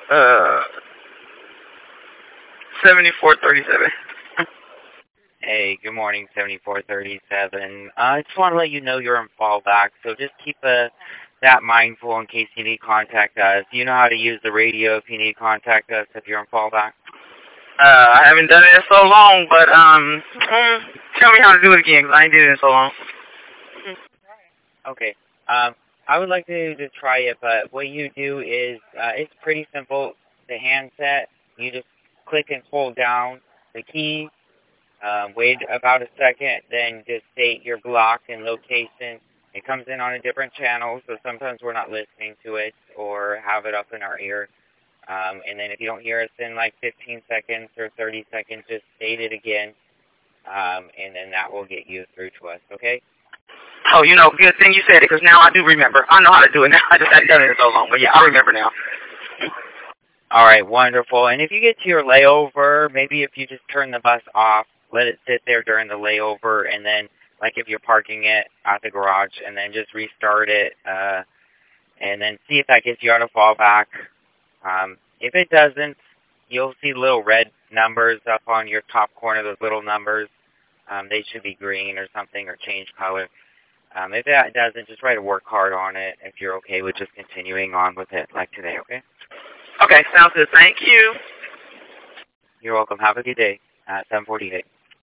Uh, 7437. Hey, good morning, 7437. I just want to let you know you're in fallback, so just keep that mindful in case you need to contact us. You know how to use the radio if you need to contact us if you're in fallback? I haven't done it in so long, but, tell me how to do it again, 'cause I ain't did it in so long. Okay. I would like to try it, but what you do is, it's pretty simple. The handset, you just click and hold down the key, wait about a second, then just state your block and location. It comes in on a different channel, so sometimes we're not listening to it or have it up in our ear. And then if you don't hear us in like 15 seconds or 30 seconds, just state it again, and then that will get you through to us, okay? Oh, good thing you said it, because now I do remember. I know how to do it now. I just hadn't done it in so long, but yeah, I remember now. All right, wonderful. And if you get to your layover, maybe if you just turn the bus off, let it sit there during the layover, and then, like if you're parking it at the garage, and then just restart it, and then see if that gets you out of fallback. If it doesn't, you'll see little red numbers up on your top corner, those little numbers. They should be green or something, or change color. If that doesn't, just try to work hard on it if you're okay with just continuing on with it like today, okay? Okay, sounds good. Thank you. You're welcome. Have a good day. 748.